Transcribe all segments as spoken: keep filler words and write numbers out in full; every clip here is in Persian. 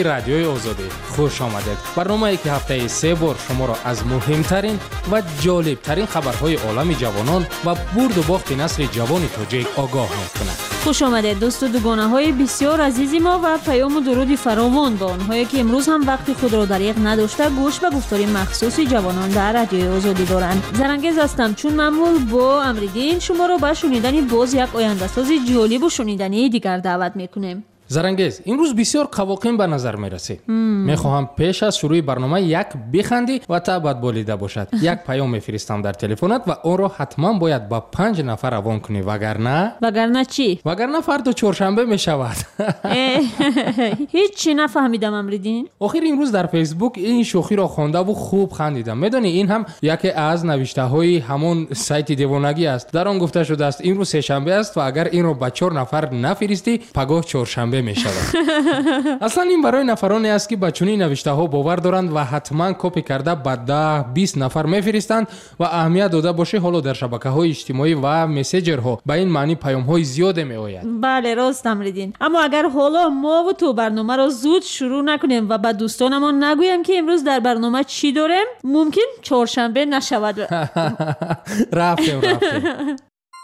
رادیوی آزادی خوش آمدید. برنامه‌ای که هفته سه بار شما را از مهمترین و جالبترین خبرهای عالم جوانان و برد و باخت نسل جوان تاجیک آگاه می‌کند. خوش آمدید دوست و دوگانه‌های بسیار عزیزی ما و پیام و درود فراوان با آنهایی که امروز هم وقت خود را دریغ نداشته گوش به گفتاری مخصوص جوانان در رادیوی آزادی دارند. زرنگز هستم چون معمول با امریدین شما را به شنیدن باز یک آینده سازی جالب و شنیدنی دیگر دعوت می‌کنیم. زرنگز امروز بسیار قواقین به نظر میرسی. میخواهم پیش از شروع برنامه یک بخندی و تا بعد بولیده باشد. یک پیام میفرستم در تلفنت و اون رو حتما باید با پنج نفر روان کنی وگرنه وگرنه چی؟ وگرنه فردا چهارشنبه میشود. هیچ چی نفهمیدم امریدین. آخر امروز در فیسبوک این شوخی را خوانده و خوب خندیدم. میدونی این هم یکی از نوشته های همون سایت دیوانگی است. در آن گفته شده است امروز سه شنبه است و اگر این رو با چهار نفر نفرستی پگاه چهارشنبه می شود. اصلا این برای نفرانی است که با چنین نوشته ها باور دارند و حتما کپی کرده با ده بیست نفر میفرستند و اهمیت داده باشه حالا در شبکه های اجتماعی و مسیجر ها به این معنی پیام های زیاد می آید. بله راست امریدین. اما اگر حالا ما و تو برنامه را زود شروع نکنیم و به دوستانمون نگویم که امروز در برنامه چی داریم ممکن چهارشنبه نشود. رفتیم رفتیم.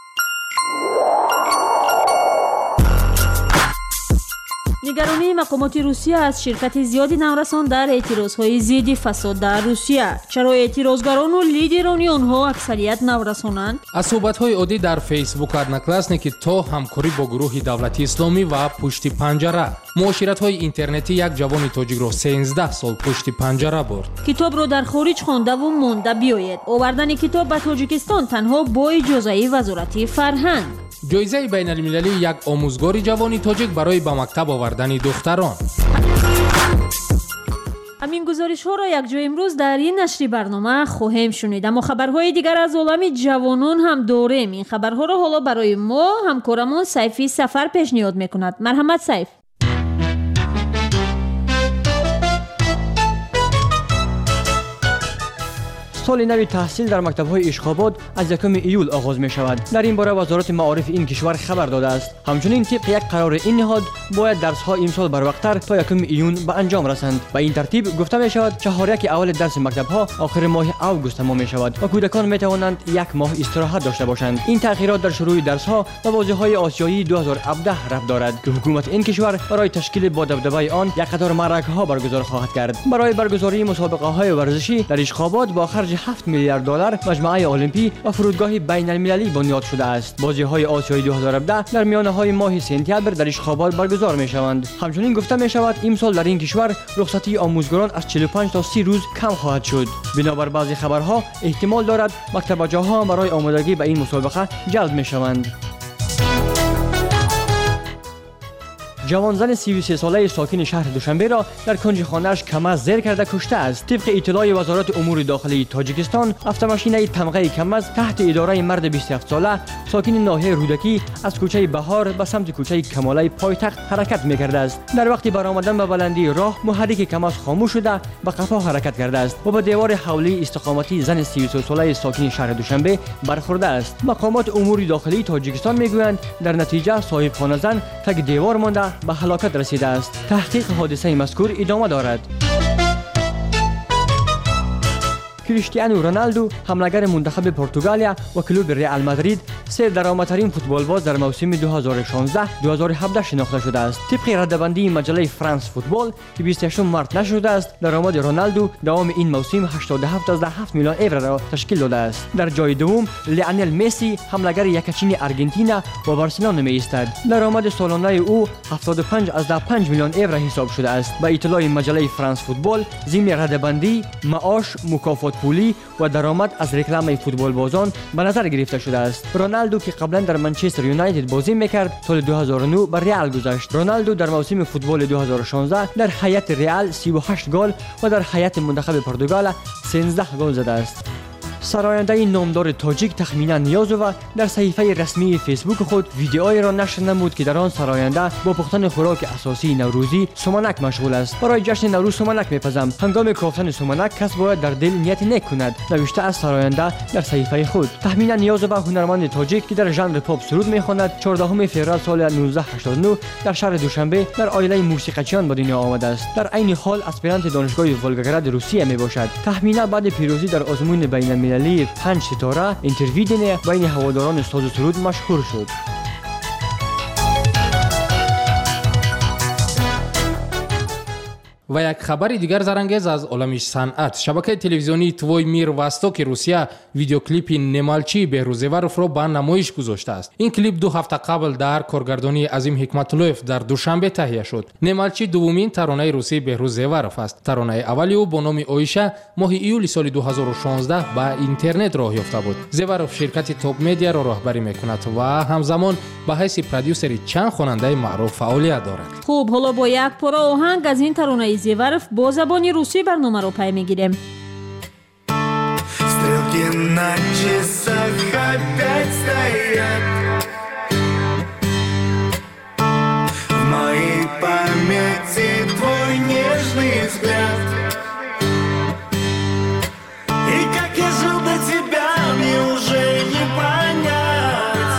نگرانی مقامات روسیه از شرکت زیادی نورسان در اعتراضهای ضد فساد در روسیه. چرا اعتراضگران و لیدران آنها اکثریت نورسانند؟ از صحبت‌های عادی در فیسبوک ادناکلاسنی که تا همکاری با گروه دولتی اسلامی و پشت پنجره معاشرت‌های اینترنتی یک جوان تاجیک را سیزده سال پشت پنجره برد. کتاب را در خارج خوانده و مانده بیاید. آوردن کتاب به تاجیکستان تنها با اجازه وزارت فرهنگ. جایزه بین المللی یک آموزگار جوانی تاجیک برای به مکتب آوردن دختران. همین گزارش ها را یک جای امروز در این نشری برنامه خواهیم شنید. اما خبرهای دیگر از عالم جوانان هم داریم. این خبرها را حالا برای ما همکارمون سیفی سفر پیشنهاد میکند. مرحمت سیف. سال نو تحصیل در مکتب‌های اشخاباد از یکم ایول آغاز می شود. در این باره وزارت معارف این کشور خبر داده است. همچنین طبق یک قرار این نهاد باید درس‌ها امسال بروقت‌تر تا یکم ایون به انجام رسند. به این ترتیب گفته می شود چهارک اول درس مکتب‌ها آخر ماه اوگوست تمام می شود و کودکان می توانند یک ماه استراحت داشته باشند. این تأخیرات در شروع درس‌ها به بازی‌های آسیایی دو هزار و هفده ربط دارد که حکومت این کشور برای تشکیل با دبدبه آن یک قطار معرکه‌ها برگزار خواهد کرد. برای برگزاری مسابقه‌های ورزشی در اشخاباد با خرج هفت میلیارد دلار مجمع المپی و فرودگاه بین المللی بنیاد شده است. بازی‌های آسیایی دو هزار و هفده در میانه‌های ماه سپتامبر در اشخاباد برگزار می‌شوند. همچنین گفته می‌شود امسال در این کشور رخصتی آموزگاران از چهل و پنج تا سی روز کم خواهد شد. بنابر بعضی خبرها احتمال دارد مکتب‌جاها برای آمادگی به این مسابقه جلب می‌شوند. جوان زن سی و سه ساله ساکن شهر دوشنبه را در کنج خانه‌اش کمز زیر کرده کشته است. طبق اطلاع وزارت امور داخلی تاجیکستان، اتوماشین تمغه کمز تحت اداره مرد بیست و هفت ساله ساکن ناحیه رودکی از کوچه بهار به سمت کوچه کماله پایتخت حرکت می‌کرده است. در وقت برآمدن به بلندی راه محرک کمز خاموش شده به قفا حرکت کرده است و به دیوار حولی استقامتی زن سی و سه ساله ساکن شهر دوشنبه برخورده است. مقامات امور داخلی تاجیکستان می‌گویند در نتیجه صاحب خانه زن تک دیوار مانده به هلاکت رسیده است. تحقیق حادثه مذکور ادامه دارد. کریستیانو رونالدو حملگر منتخب پرتغالیا و کلوب رئال مادرید سه درآمدترین فوتبالباز در موسم دو هزار و شانزده دو هزار و هفده شناخته شده است. طبق ردبندی مجله فرانس فوتبال که بیست و هشت مارس نشده است، درآمد رونالدو دوام این موسم هشتاد و هفت ممیز هفت میلیون یورو را تشکیل داده است. در جای دوم لیونل مسی حملگر یکچین آرژانتین و بارسلونا می ایستد. درآمد سالانه او هفتاد و پنج ممیز پنج میلیون یورو حساب شده است. با اطلاع مجله فرانس فوتبال ضمن ردبندی معاش، مکافات پولی و درآمد از رکلام فوتبال بازان به نظر گرفته شده است. رونالدو که قبلا در منچستر یونایتد بازی میکرد سال دو هزار و نه به رئال گذشت. رونالدو در موسم فوتبال دو هزار و شانزده در هیئت رئال سی و هشت گل و در هیئت منتخب پرتغال سیزده گل زده است. سراینده نامدار تاجیک تخمینا نیازووا در صحیفه رسمی فیسبوک خود ویدیویی را نشر نمود که در آن سراینده با پختن خوراک اساسی نوروزی سومنک مشغول است. برای جشن نوروز سومنک میپزم. هنگام کافتن سومنک کس باید در دل نیت نیک کند، نوشته از سراینده در صحیفه خود. تخمینا نیازووا هنرمند تاجیک که در ژانر پاپ سرود میخواند چهاردهم فوریه سال نوزده هشتاد و نه در شهر دوشنبه در عائله موسیقیچیان به دنیا آمده است. در عین حال اسپرانت دانشگاه ولگاگراد روسیه میباشد. تخمینا بعد پیروزی در آزمون بین المللی پنج ستاره اینترویو دینه بین هواداران ساز و سرود مشهور شد. و یک خبر دیگر زرنگیز از عالم صنعت. شبکه تلویزیونی توی میر واستوک روسیه ویدیو کلیپ نمالچی بهروزیوارف را به نمایش گذاشته است. این کلیپ دو هفته قبل در کارگردانی عظیم حکمت‌اللویف در دوشنبه تهیه شد. نمالچی دومین ترانه روسی بهروزیوارف است. ترانه اولی او با نام اویشا ماه ایول سال دو هزار و شانزده به اینترنت راه یافته بود. زیوارف شرکت توپ مدیا را راهبری میکند و همزمان به حیث پرودیوسر چند خواننده معروف فعالیت دارد. خوب، حالا با یک پاره آهنگ از این ترانه زیوارف با زبان روسی برنامه رو پی میگیریم. Стрелки на часах опять стоят. В моей памяти твой нежный взгляд. И как я жил до тебя, мне уже не понять.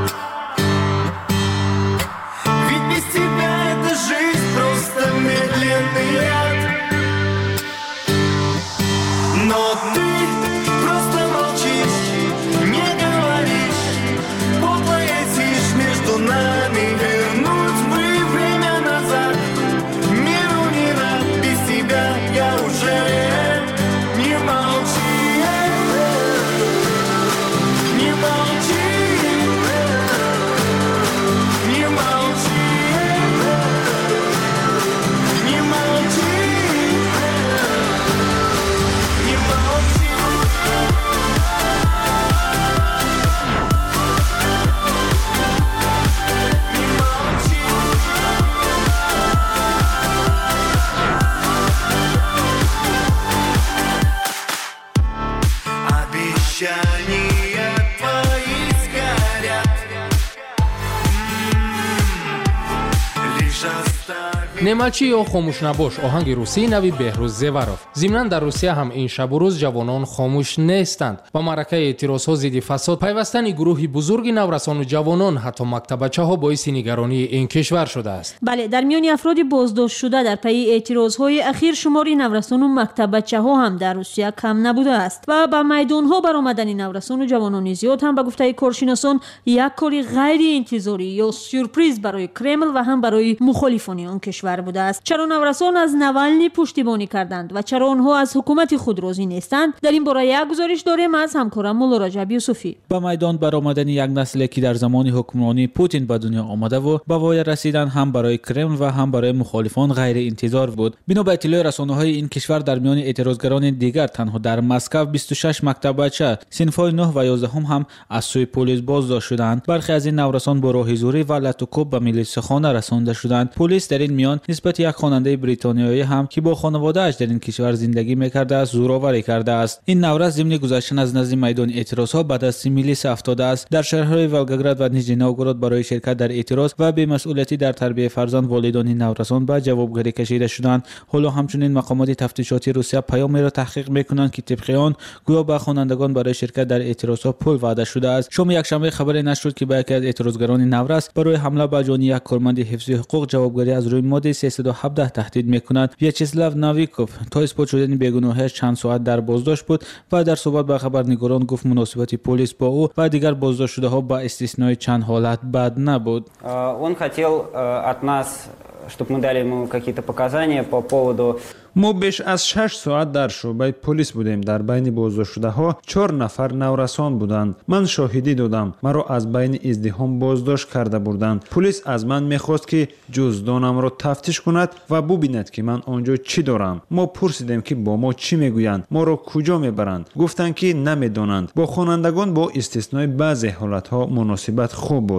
Ведь без тебя эта жизнь просто медленный ряд. Но ты просто молчишь, не говоришь, подло летишь между нами. Вернуть бы время назад, миру не рад. Без тебя я уже не молчи, не молчи, не молчи, не молчи. Обещания твои сгорят. Лишь оставь. نمالچی یا خاموش نباش آهنگ روسی نوی بهروزیوارف. ضمناً در روسیه هم این شب و روز جوانان خاموش نیستند. با معرکه اعتراض‌ها ضد فساد پیوستن گروهی بزرگی نورسان و جوانان حتی مکتبچه‌ها باعث نگرانی این کشور شده است. بله، در میان افراد بازداشت شده در پی اعتراض‌های اخیر شماری نورسان و مکتبچه‌ها هم در روسیه کم نبوده است و با میدان‌ها برآمدن نورسان و جوانان زیاد هم به گفته کارشناسان یک کاری غیر انتظاری یا سورپرایز برای کرمل و هم برای مخالفان آن کشور بوده است. چرا نورسان از نوالنی پشتیبانی کردند و چرا آنها از حکومت خود راضی نیستند؟ در این باره یک گزارش داریم از همکارم مولا رجب یوسفی. با میدان برآمدن یک نسلی که در زمان حکمرانی پوتین به دنیا آمده و به وای رسیدن هم برای کرمل و هم برای مخالفان غیر انتظار بود. بنا به اطلاع رسانه‌های این کشور در میان اعتراضگران دیگر تنها در مسکو بیست و شش مکتب بچه صنف‌های نه و یازده هم, هم از سوی پلیس بازداشت شدند. برخی از این نورسان با راه زوری و لطوکوب به میلیسخانه رسانده شدند. پلیس در این میان نسبت یک خواننده بریتانیایی هم که با خانواده‌اش در این کشور زندگی می‌کرده است زورآوری کرده است. این نورس ضمن گذشتن از نزد میدان اعتراض‌ها به دست میلیس افتاده است. در شهرهای ولگاگراد و نیژنی نوگورود برای شرکت در اعتراض و بی‌مسئولیتی در تربیت فرزند والدان نورسان به جوابگری کشیده شدند. حالا همچنین مقامات تفتیشاتی روسیه پیامی را تحقیق می‌کنند که طبق آن گویا به خوانندگان برای شرکت در اعتراض‌ها پول وعده شده است. شام یکشنبه خبری نشر شد که به یکی از اعتراضگران نورس برای حمله به جان یک کارمند حفظی حقوق جوابگری از روی ماده سیصد و هفده تهدید می‌کند. ویاچسلاو ناویکوف تا اثبات شدن بیگناهی‌اش چند ساعت در بازداشت بود و در صحبت با خبرنگاران گفت مناسبت پلیس با او و دیگر بازداشت شده‌ها با استثنای چند حالت بد نبود. Он хотел от нас, чтобы мы дали ему какие-то показания по поводу. ما بیش از شش ساعت در شعبه پلیس بودیم. در بین بازداشت شده ها چهار نفر نورسان بودند. من شاهدی دادم. مرا از بین ازدحام بازداشت کرده بودند. پلیس از من میخواست که جزدانم را تفتیش کند و ببیند که من آنجا چی دارم. ما پرسیدیم که با ما چی میگویند، ما را کجا میبرند. گفتند که نمیدانند. با خوانندگان با استثنای بعضی حالت ها مناسبت خوب بود.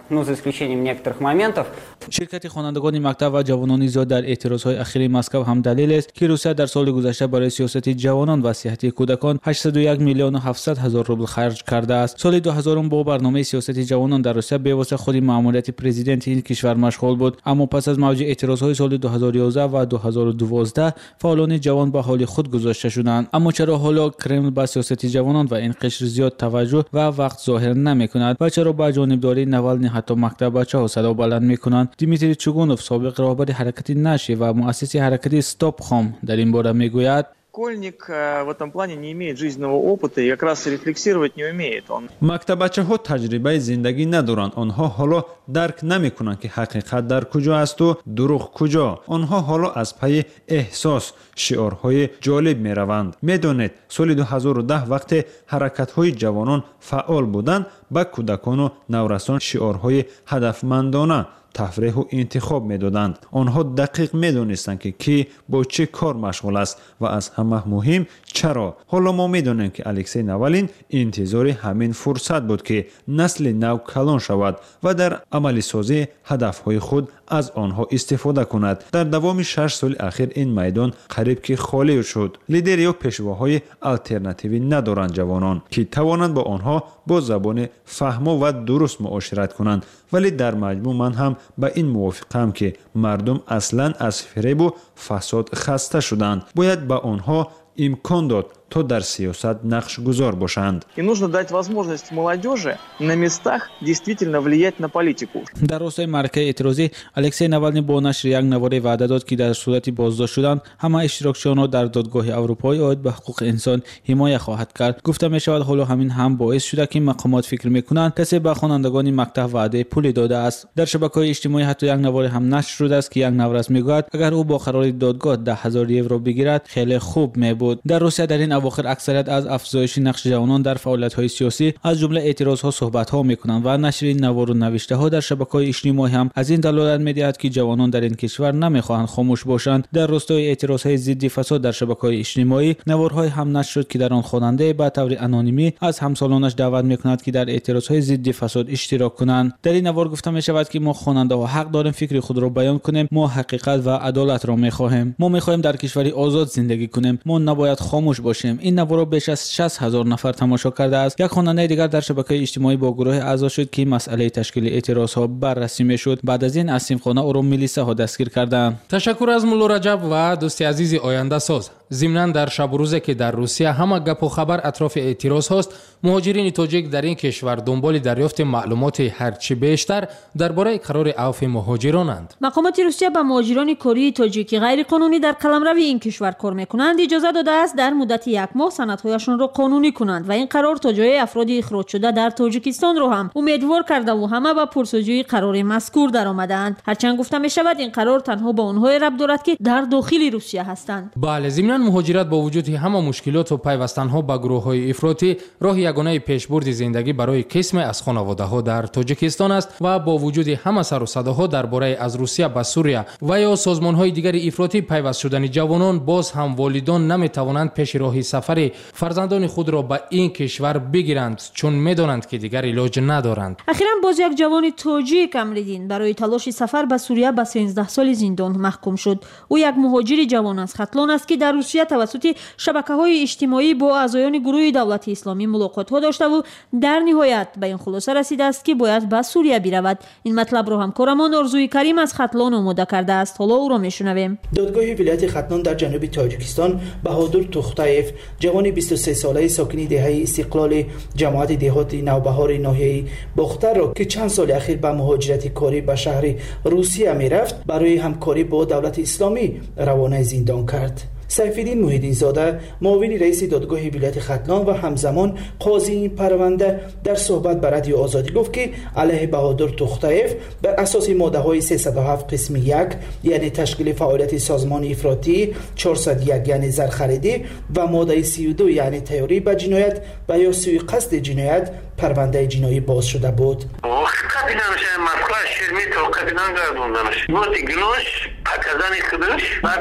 ну, за исключением некоторых моментов. شرکت خوانندگان مکتب و جوانان زیاد در اعتراضهای اخیر مسکو هم دلیل است که روسیه در سال گذشته برای سیاست جوانان و صحت کودکان هشتصد و یک میلیون و هفتصد هزار روبل خرج کرده است. سال دو هزار با برنامه سیاست جوانان در روسیه به واسطه خود مأموریت پرزیدنت این کشور مشغول بود، اما پس از موج اعتراضهای سال دو هزار و یازده و دو هزار و دوازده فعالان جوان به حال خود گذاشته شدند. اما چرا حالا کرمل به سیاست جوانان و این قشر زیاد توجه و وقت ظاهر نمی‌کند و چرا با جانبداری نوالنی حتی مکتب بچه‌ها صدا بلند می‌کنند؟ دیمیتری چوگونوف، سابق رهبر حرکت نشی و مؤسس حرکت استاپ خام، در این باره میگوید школьник в этом плане не имеет жизненного опыта и как раз рефлексировать не умеет. Он مکتبچه‌ها تجربه زندگی ندارند. آنها حالا درک نمی‌کنند که حقیقت در کجا است و دروغ کجا. آنها حالا از پی احساس شعارهای جالب می‌روند. می‌دانید سال دو هزار و ده وقت حرکت‌های جوانان فعال بودند، با کودکان و نورسان شعارهای هدفمندانه تفریح و انتخاب می‌دادند. آنها دقیق می‌دانستند که کی با چه کار مشغول است و از همه مهم چرا. حالا ما می‌دانیم که الکسی نوالین انتظار همین فرصت بود که نسل نو کلان شود و در عملی سازی هدف‌های خود از آنها استفاده کند. در دوام شش سال اخیر این میدان قریب که خالی شد. لیدر یا پیشواهای آلترناتیوی ندارند جوانان که توانند با آنها با زبان فهم و درست معاشرت کنند. ولی در مجموع من هم با این موافقم که مردم اصلا از فریب و فساد خسته شدند. باید با آنها امکان داد تا در سیاست نقش گذار باشند. И нужно дать возможность молодежи на местах действительно влиять на политику. در راستای معرکه اعتراضی الکسی نوالنی با نشر یک نواره وعده داد که در صورت بازداشت شدن همه اشتراکچیان را در دادگاه اروپایی عاید به حقوق انسان حمایت خواهد کرد. گفته می شود حالا همین هم باعث شده که مقامات فکر میکنند کسی به خوانندگان مکتب وعده پولی داده است. در شبکه‌های اجتماعی حتی یک نواره هم نشر شده است که یک نورس میگوید اگر او با قرار دادگاه ده هزار یورو بگیرد خیلی خوب می بود. در روسیه در این اواخر اکثریت از افزایش نقش جوانان در فعالیت‌های سیاسی از جمله اعتراض‌ها صحبت‌ها می‌کنند و نشر این نوار و نوشته‌ها در شبکه‌های اجتماعی هم از این دلالت می‌دهد که جوانان در این کشور نمی‌خواهند خاموش باشند. در راستای اعتراض‌های ضد فساد در شبکه‌های اجتماعی نوارهای هم نشر شد که در آن خواننده به طور انونیمی از همسالانش دعوت می‌کند که در اعتراض‌های ضد فساد اشتراک کنند. در این نوار گفته می‌شود که ما خواننده‌ها حق داریم فکر خود را بیان کنیم، ما حقیقت و عدالت را می‌خواهیم، ما می‌خواهیم در کشوری آزاد زندگی کنیم، ما نباید خاموش باشیم. این نوار بیش از شصت هزار نفر تماشا کرده است. یک خواننده دیگر در شبکه اجتماعی با گروه اعضا شد که مسئله تشکیل اعتراضها بررسی میشد. بعد از این از سیمخانه او را میلیسه ها دستگیر کردند. تشکر از مولا رجب و دوستی عزیز آینده ساز. ضمناً در شب و روزی که در روسیه همه گپ و خبر اطراف اعتراض هاست، مهاجرین تاجیک در این کشور دنبال دریافت معلومات هرچی بیشتر درباره قرار عفو مهاجرانند. مقامات روسیه به مهاجران کره تاجیکی غیر قانونی در قلمرو این کشور کار میکنند اجازه داده است در مدت یک ماه سندهایشان را قانونی کنند و این قرار تا جای افراد اخراج شده در تاجیکستان را هم امیدوار کرده و همه به پرسجوی قرار مذکور درآمدند. هرچند گفته می شود این قرار تنها با آنها ربط دارد که در داخل روسیه هستند. بله، ضمن مهاجرت با وجود همه مشکلات و پیوستنها به گروه‌های افراطی راه یگانه پیشبرد زندگی برای قسم از خانواده‌ها در تاجیکستان است و با وجود همه سر و صداها درباره از روسیه به سوریه و یا سازمان‌های دیگر افراطی پیوست شدن جوانان، باز هم والدان نمی‌توانند پیش راه سفر فرزندان خود را به این کشور بگیرند چون می‌دانند که دیگر علاج ندارند. اخیراً باز یک جوان تاجیک امریدین برای تلاش سفر به سوریه به سیزده سال زندان محکوم شد. او یک مهاجر جوان از ختلان است که در روسیه توسط شبکه‌های اجتماعی با اعضایان گروه دولت اسلامی ملاقات‌ها داشته و در نهایت به این خلاصه رسیده است که باید به سوریه برود. این مطلب را همکارمان آرزوی کریم از ختلان آماده کرده است. حالا او را میشنویم. دادگاه ولایت ختلان در جنوب تاجیکستان بهادر توختایف، جوان بیست و سه ساله ساکن دهه استقلال جماعت دهات نوبهار ناحیه باختر را که چند سال اخیر به مهاجرت کاری به شهر روسیه میرفت برای همکاری با دولت اسلامی روانه زندان کرد. سیفالدین محیدین زاده، معاون رئیس دادگاه ولایت ختلان و همزمان قاضی این پرونده، در صحبت با رادیو آزادی گفت که علیه بهادر توختایف بر اساس ماده های سیصد و هفت قسم یک یعنی تشکیل فعالیت سازمان افراطی، چهارصد و یک یعنی زرخریدی و ماده سی و دو یعنی تیاری به جنایت و یا سوء قصد جنایت پرونده جنایی باز شده بود. показания ходыш, بعد خطر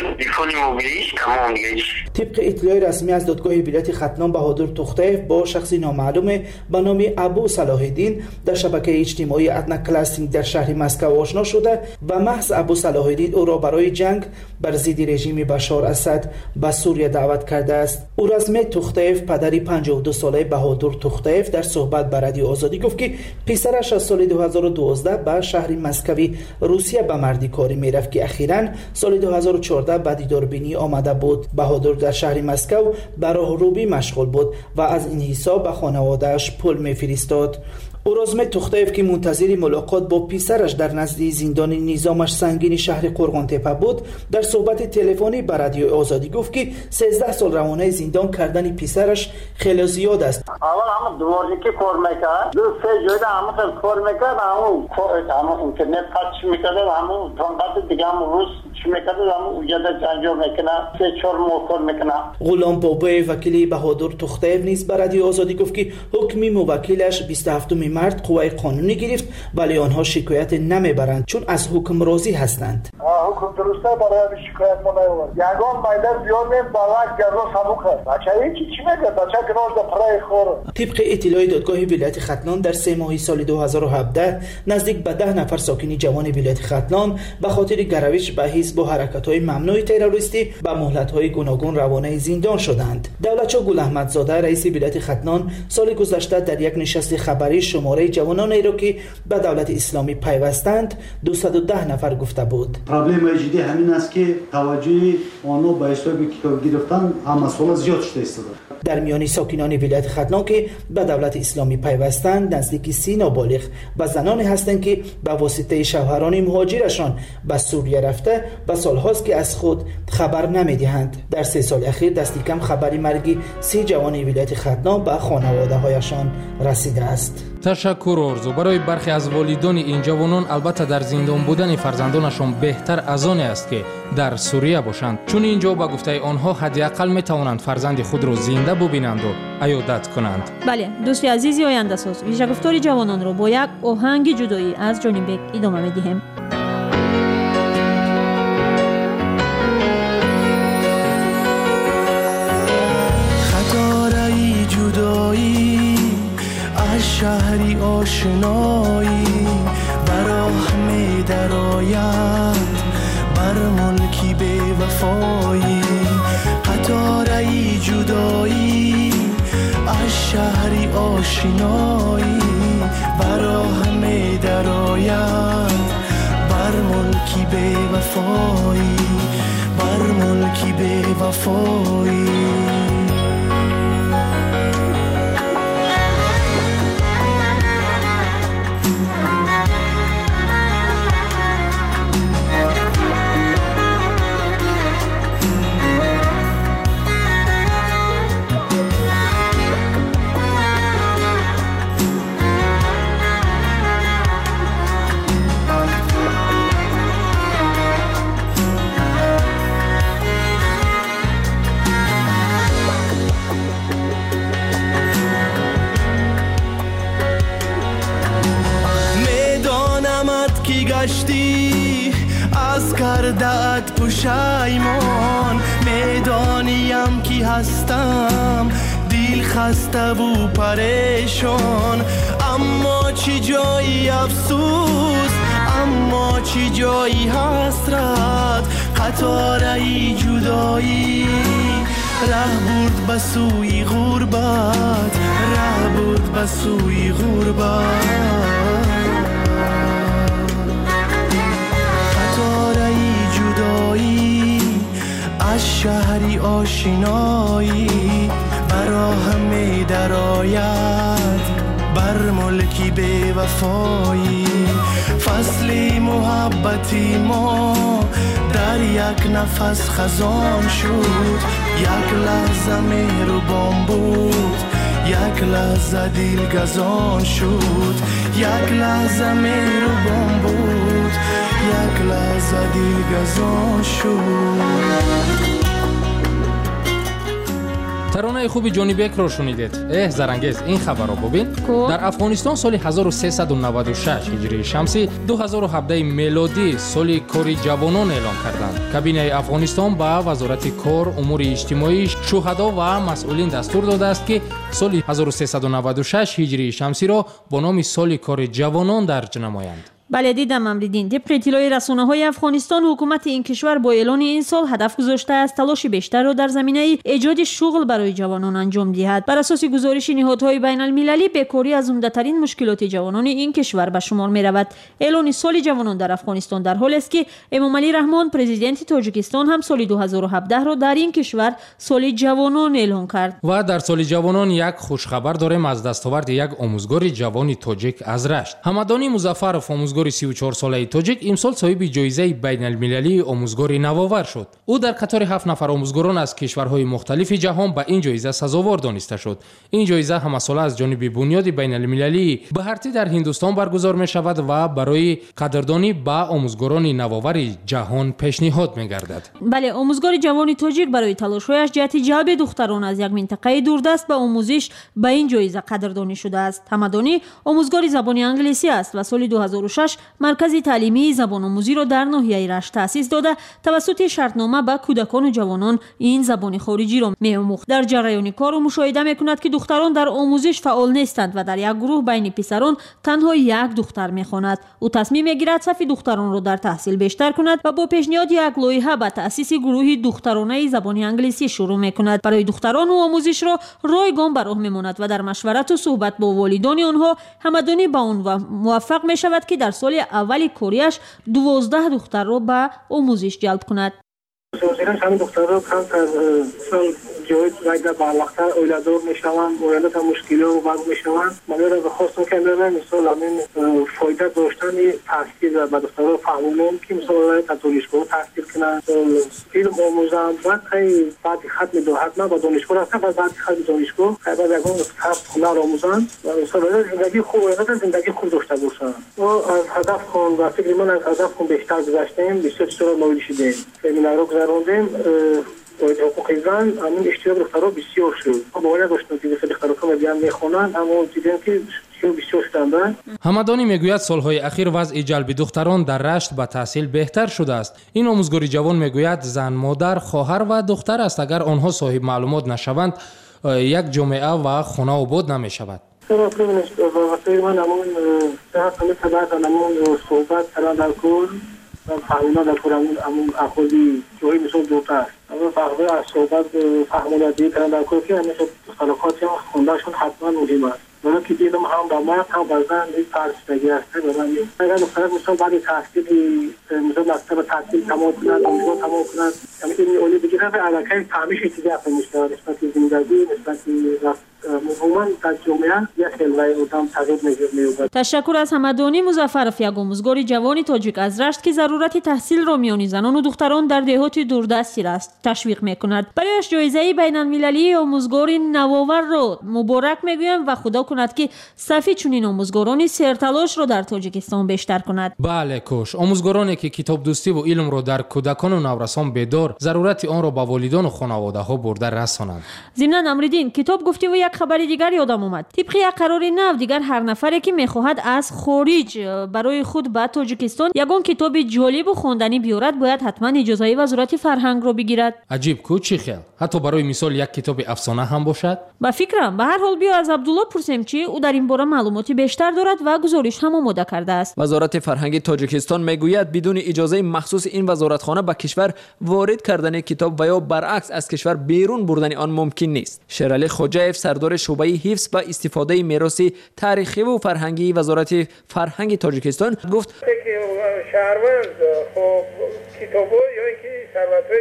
تلفن موبیلیش تمام دیگه. طبق اطلاع رسمی از دادگاه ولایت ختلان، بهادر تختیف با شخصی نامعلوم به نام ابو صلاح الدین در شبکه اجتماعی ادنا کلاستینگ در شهر مسکو آشنا شده و محض ابو صلاح الدین او را برای جنگ بر ضد رژیم بشار اسد به سوریه دعوت کرده است. اورازمه تختیف، پدری پنجاه و دو ساله بهادر تختیف، در صحبت با رادیو آزادی گفت که پسرش از سال دو هزار و دوازده به شهر مسکوی روسیه به مردی کاری میرفت که اخیراً سال دو هزار و چهارده به دیداربینی آمده بود. بهادر در شهر مسکو به راهروبی مشغول بود و از این حساب به خانواده‌اش پول می‌فرستاد. اورازمه تختیف که منتظر ملاقات با پسرش در نزد زندان نظامش سنگین شهر قرغان تپه بود، در صحبت تلفنی با رادیو آزادی گفت که سیزده سال روانه زندان کردن پسرش خیلی زیاد است. اول هم دوباره که کار میکرد، دو سه جای هم کار میکرد، همون همون اینترنت پخش میکرد، همون تانقدر دیگه هم روز چی میکرد، همون اوجاده انجام میکنه، سه چهار ماه کار میکنه. غلام بابای وکیل بهادر تختیف نیز با رادیو آزادی گفت که حکم موکلش بیست و هفتم مرد قوه قانونی گرفت، ولی آنها شکایت نمیبرند چون از حکم راضی هستند. حکم درسته برای شکایت نمیبرند. یگان مایده زیاد نیم باور گذار سبک است. بچه چی چی میگه؟ بچه که ناز در پرای خور. طبق اطلاع دادگاه ولایت ختلان در سه ماهی سال دو هزار و هفده نزدیک به ده نفر ساکن جوان ولایت ختلان به خاطر گروش به حزب و حرکت‌های ممنوع تروریستی به مهلت‌های گوناگون روانه زندان شدند. دولتشاه گل احمدزاده رئیس ولایت ختلان سال گذشته در یک نشست خبری شماره جوانانی را که به دولت اسلامی پیوستند دویست و ده نفر گفته بود. پرابلم جدی همین است که توجه آنها به حساب کتاب گرفتن هم مسئله زیاد شده است. در میان ساکنان ولایت ختلان که به دولت اسلامی پیوستند نزدیک سی نابالغ و زنانی هستند که به واسطه شوهران مهاجرشان به سوریه رفته و سالهاست که از خود خبر نمیدهند. در سه سال اخیر دست کم خبری مرگ سی جوان ولایت ختلان به خانواده هایشان رسیده است. تشکر آرزو. برای برخی از والدان این جوانان البته در زندان بودن فرزندانشان بهتر از آن است که در سوریه باشند، چون اینجا با گفته آنها حداقل میتوانند فرزند خود را زنده ببینند و عیادت کنند. بله دوستی عزیزی، آینده ساز ویژه گفتار جوانان را با یک آهنگ جدایی از جانی بک ادامه میدیم. خطاره جدایی از شهری آشنایی براه می درآید بر ملکی بی وفایی. قطاره جدایی از شهری آشنایی براه می درآید بر ملکی بی وفایی، بر ملکی بی وفایی. از کردت پشیمان، میدانیم کی هستم دل خسته و پریشان. اما چی جایی افسوس، اما چی جایی حسرت، قطاره جدایی ره برد به سوی غربت، ره برد به سوی غربت. از شهری آشنایی براه می درآید بر ملکی بی وفایی. فصل محبتی ما در یک نفس خزان شد، یک لحظه مهربان بود، یک لحظه دلگزان شد، یک لحظه مهربان بود، یک لحظه دلگزان شد. ترانه صدای خوبی جونی بک رو شنیدید. اه زرنگیز این خبر رو ببین. در افغانستان سال هزار و سیصد و نود و شش هجری شمسی دو هزار و هفده میلادی سال کاری جوانان اعلام کردند. کابینه افغانستان با وزارت کار، امور اجتماعی، شهدا و مسئولین دستور داده است که سال هزار و سیصد و نود و شش هجری شمسی را با نام سال کار جوانان درج نمایند. بله دیدم امریدین. طبق اطلاع رسانه‌های افغانستان حکومت این کشور با اعلان این سال هدف گذاشته است تلاش بیشتر را در زمینه ایجاد شغل برای جوانان انجام دهد. بر اساس گزارش نهادهای بین المللی بیکاری از عمده‌ترین مشکلات جوانان این کشور به شمار می‌رود. اعلان سال جوانان در افغانستان در حالی است که امامعلی رحمان پرزیدنت تاجیکستان هم سال دو هزار و هفده را در این کشور سال جوانان اعلان کرد. و در سال جوانان یک خوشخبر داریم از دستاورد یک آموزگار جوان تاجیک از رشت. حمدانی مظفرов آموزگار سی و چهار ساله تاجیک امسال صاحب جایزه بین المللی آموزگار نوآور شد. او در قطار هفت نفر آموزگاران از کشورهای مختلف جهان به این جایزه سزاوار دانسته شد. این جایزه همساله از جانب بنیاد بین المللی به هرتی در هندوستان برگزار می شود و برای قدردانی به آموزگاران نوآور جهان پیشنهاد می گردد. بله، آموزگار جوان تاجیک برای تلاش‌هایش جهت جلب دختران از یک منطقه دوردست به آموزش به این جایزه قدردانی شده است. حمدانی آموزگار زبان انگلیسی است و سال دو هزار و شش مرکز تعلیمی زبان آموزی را در ناحیه رشت تأسیس داده توسط شرطنامه به کودکان و جوانان این زبان خارجی را می‌آموخت. در جریان کار مشاهده می‌کند که دختران در آموزش فعال نیستند و در یک گروه بین پسران تنها یک دختر می‌خواند. او تصمیم می‌گیرد صف دختران را در تحصیل بیشتر کند و با پیشنهاد یک لایحه به تأسیس گروهی دخترانه زبان انگلیسی شروع می‌کند. برای دختران و آموزش را رایگان به راه می‌ماند و در مشورت و صحبت با والدان آنها حمدانی با آن موفق می‌شود که در سال اولی کوریش دوازده دختر را به آموزش جلب کند. ظاهرا همین دخترها کمتر سال جای وقت بالاتر اولادور میشوند، اولاد هم مشکلی و بعد میشوند. من را به خواستم که برم مثلا همین فایده داشتن تحصیل و دخترها فهمونم که مثلا تا دانشگاه تحصیل کنن، فیلم آموزند و خیلی بعد ختم دو حتما با دانشگاه رفتن و بعد ختم دانشگاه بعد از اون کسب هنر آموزند و مثلا زندگی خوب و زندگی خوب داشته باشند. و از هدف خون و فکر من از هدف خون بیشتر گذشتیم، بسیار چیزا نویل شدیم. سمینارها گذروندیم باید حقوق زن همین اشتراک دخترها بسیار شد. ما باید داشتیم که مثل دخترها که بیان میخونن اما دیدیم که بسیار شدند. حمدانی میگوید سالهای اخیر وضع جلب دختران در رشت به تحصیل بهتر شده است. این آموزگار جوان میگوید زن، مادر، خواهر و دختر است. اگر آنها صاحب معلومات نشوند یک جامعه و خانه آباد نمیشود. سر پرینش واسه من همون صحت همه تبعت همون صحبت سران در کل و فهمینا در کل همون همون اخوزی جایی مثل دوتا است. اما فقط از صحبت فهمونا دیگه سران در کل که همیشه خلاقاتی هم خوندهشون حتما مهم است. برای که دیدم هم با مرد هم با زن این پرستگی هسته برای این. اگر دخترک مثلا بعد تحصیلی مثلا مکتب تحصیل تمام کنند، دانشگاه تمام کنند، یعنی این اولی بگیرن و علاقه فهمیش اتجاه میشه نسبت به زندگی، نسبت به عموما در جامعه یک خلوه بودم تغییر می‌یابد. تشکر از حمدانی مظفرов یک آموزگار جوان تاجیک از رشت که ضرورت تحصیل را میان زنان و دختران در دهات دوردستی است تشویق می‌کند. برایش جایزه بین المللی آموزگار نوآور را مبارک می‌گویم و خدا کند که صفی چنین آموزگارانی سرتلاش را در تاجیکستان بیشتر کند. بله کوش، آموزگارانی که کتاب دوستی و علم را در کودکان و نورسان بیدار ضرورت آن را به والدان و خانواده‌ها برده رسانند. ضمن امریدین کتاب گفتی و یک خبر دیگر یادم اومد. طبق یک قرار نو دیگر هر نفری که میخواهد از خارج برای خود به تاجیکستان یگان کتاب جالب و خواندنی بیارد باید حتما اجازه وزارت فرهنگ را بگیرد. عجیب کو چی خیال؟ حتی برای مثال یک کتاب افسانه هم باشد؟ با فکرم به هر حال بیا از عبدالله پرسیم چی او در این باره معلوماتی بیشتر دارد و گزارش هم آماده کرده است. وزارت فرهنگ تاجیکستان میگوید بدون اجازه مخصوص این وزارتخانه به کشور وارد کردن کتاب و یا برعکس از کشور بیرون بردن آن ممکن نیست. شیرعلی خواجه‌اف سردار شعبه حفظ و استفاده میراث تاریخی و فرهنگی وزارت فرهنگ تاجیکستان گفت که شهروند خب کتابو یا اینکه ثروت‌های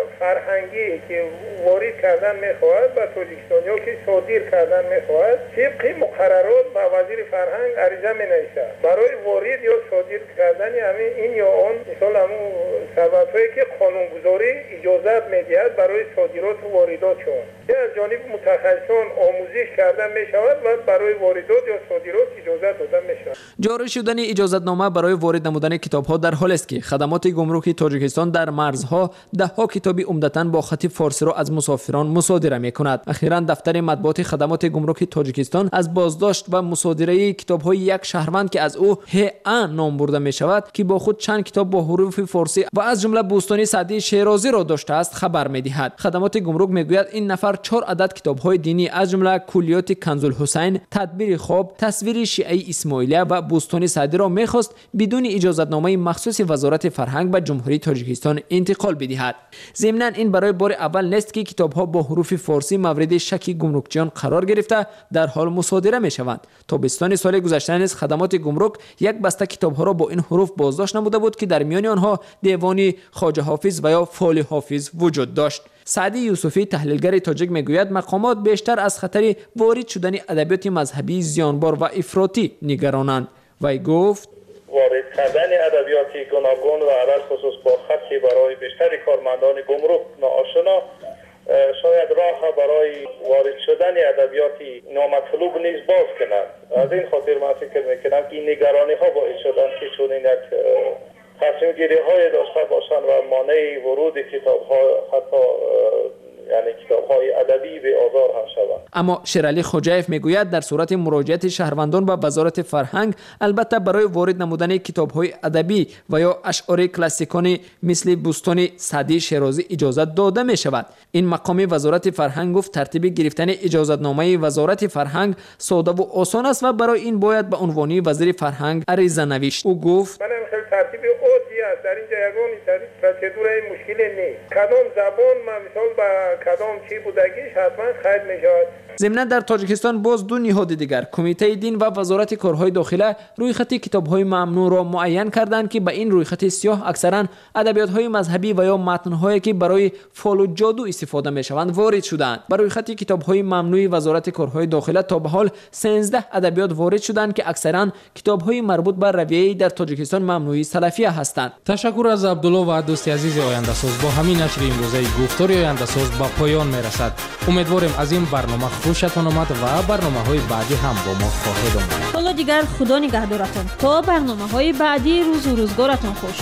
فرهنگی که وارد کردن میخواهد به تاجیکستان یا که صادر کردن میخواهد طبق مقررات با وزیر فرهنگ عریضه مینویسد برای وارد یا صادر کردن همین این یا آن مثال همون ثروت‌هایی که قانونگذاری اجازه میدهد برای صادرات و وارداتشون از جانب متخصصان آموزش کردن می شود و برای واردات یا صادرات اجازه دادن می شود. جاری شدن اجازتنامه برای وارد نمودن کتاب‌ها در حالی است که خدمات گمرکی تاجیکستان در مرزها ده‌ها کتاب عمدتاً با خط فارسی را از مسافران مصادره می‌کند. اخیراً دفتر مطبوعات خدمات گمرکی تاجیکستان از بازداشت و مصادره کتاب‌های یک شهروند که از او ه‌ا نام برده می‌شود که با خود چند کتاب با حروف فارسی و از جمله بوستانی سعدی شیرازی را داشته است خبر می‌دهد. خدمات گمرک می‌گوید این نفر چهار عدد کتاب‌های دینی از جمله کلیات کنزالحسین، تدبیر خواب، تصویر شیعه اسماعیلیه و بوستانی سعدی را می‌خواست بدون اجازتنامه مخصوص وزارت فرهنگ به جمهوری تاجیکستان انتقال بدهد. ضمناً این برای بار اول نیست که کتاب‌ها با حروف فارسی مورد شک گمرکچیان قرار گرفته در حال مصادره می‌شوند. تابستان سال گذشته نیز خدمات گمرک یک بسته کتاب‌ها را با این حروف بازداشت نموده بود که در میان آنها دیوان خواجه حافظ و یا فال حافظ وجود داشت. سعدی یوسفی تحلیلگر تاجیک میگوید مقامات بیشتر از خطر وارد شدن ادبیات مذهبی زیانبار و افراطی نگرانند. وی گفت وارد کردن ادبیات گوناگون و علل خصوص با خطی برای بیشتر کارمندان گمرک ناآشنا شاید راه برای وارد شدن ادبیات نامطلوب نیز باز کنند. از این خاطر من فکر میکنم که این نگرانی ها باعث شدن که چون این یک تصمیم گیری های داشته باشند و مانع ورود کتاب ها حتی یعنی کتاب های ادبی به آزار هم شوند. اما شیرعلی خوجایف میگوید در صورت مراجعت شهروندان به وزارت فرهنگ البته برای وارد نمودن کتاب های ادبی و یا اشعار کلاسیکانی مثل بوستان سعدی شیرازی اجازت داده می شود. این مقام وزارت فرهنگ گفت ترتیب گرفتن اجازتنامه وزارت فرهنگ ساده و آسان است و برای این باید به عنوان وزیر فرهنگ عریضه نوشت. او گفت من خیلی ترتیب عادی است در اینجا یگان پروسدور مشکلی نیست. کدام زبان مثلا با کدام چی بودگیش حتما خرید می شود. ضمناً در تاجیکستان باز دو نهاد دیگر کمیته دین و وزارت کارهای داخله روی خط کتاب‌های ممنوع را معین کردند که به این روی خط سیاه اکثرا ادبیات‌های مذهبی و یا متن‌هایی که برای فال و جادو استفاده می‌شوند وارد شدند. بر روی خط کتاب‌های ممنوع وزارت کارهای داخله تا به حال سیزده ادبیات وارد شدند که اکثرا کتاب‌های مربوط به رویه در تاجیکستان ممنوعی سلفیه هستند. تشکر از عبدالله و دوستی عزیز آینده‌ساز. با همین نشر امروزه گفتار آینده‌ساز به پایان می‌رسد. امیدواریم از این برنامه خوشتان آمد و برنامه‌های بعدی هم با ما خواهید آمد. حالا دیگر خدا نگهدارتان تا برنامه‌های بعدی. روز و روزگارتان خوش.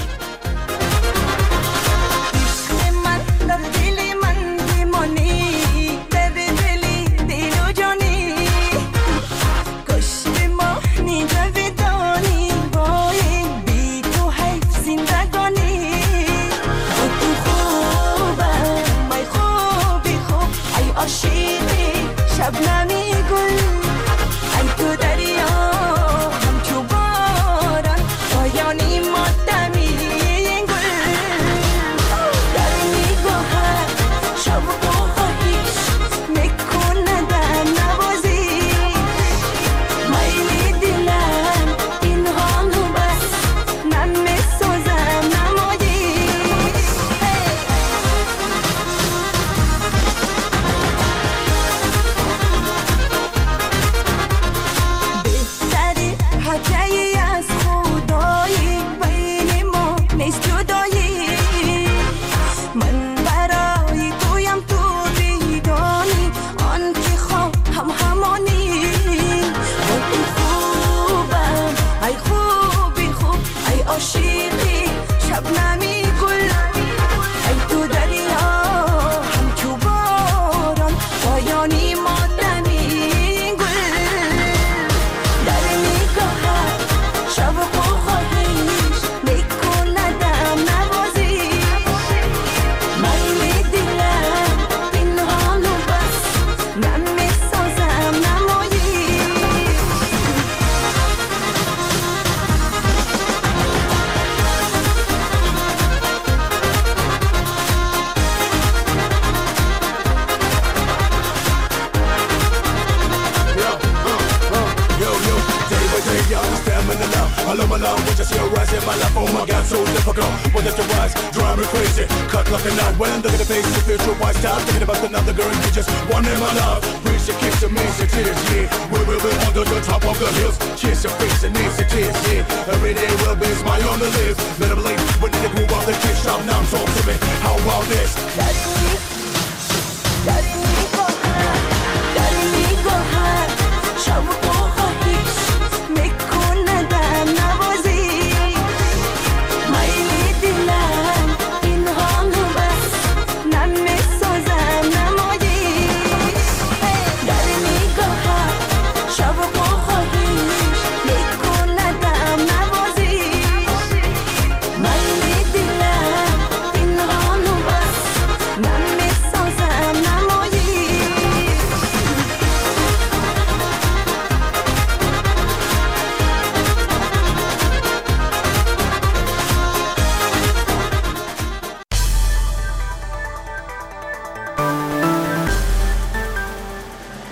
Daddy,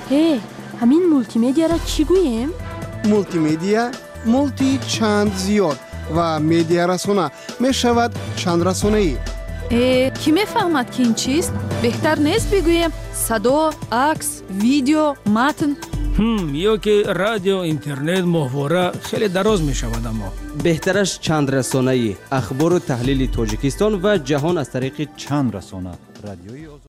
هی همین مولتی مدیا را چی گوییم؟ مولتی مدیا مولتی چند زیاد و مدیا رسانه می شود چند رسانه ای. کی میفهمد که این چیست؟ بهتر نیست بگوییم صدا، عکس، ویدیو، متن؟ هم یا که رادیو، اینترنت، محتوا خیلی دراز می شود. اما بهترش چند رسانه‌ای، اخبار و تحلیل تاجیکستان و جهان از طریق چند رسانه. رادیوی